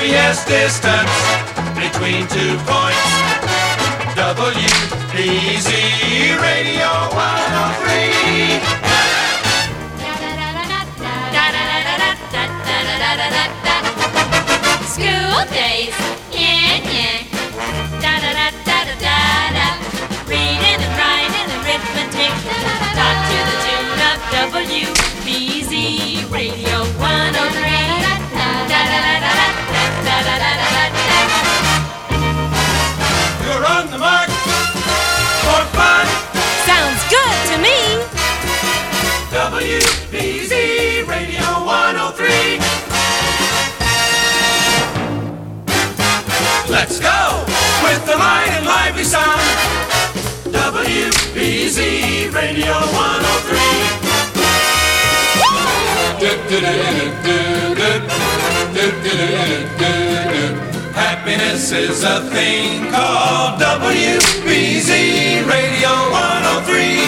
happiest distance between 2 points. WBZ Radio 103. School days, yeah, yeah. Da-da-da-da-da-da-da. Reading and writing arithmetic. Taught to the tune of WBZ Radio 103. Da-da-da-da-da-da-da-da-da-da. You're on the mark for fun. Sounds good to me. WBZ Radio 103. Let's go with the light and lively sound. WBZ Radio 103. Happiness is a thing called WBZ Radio 103.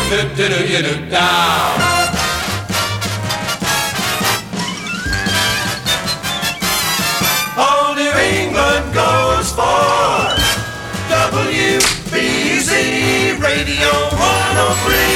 All New England goes for WBZ Radio 103.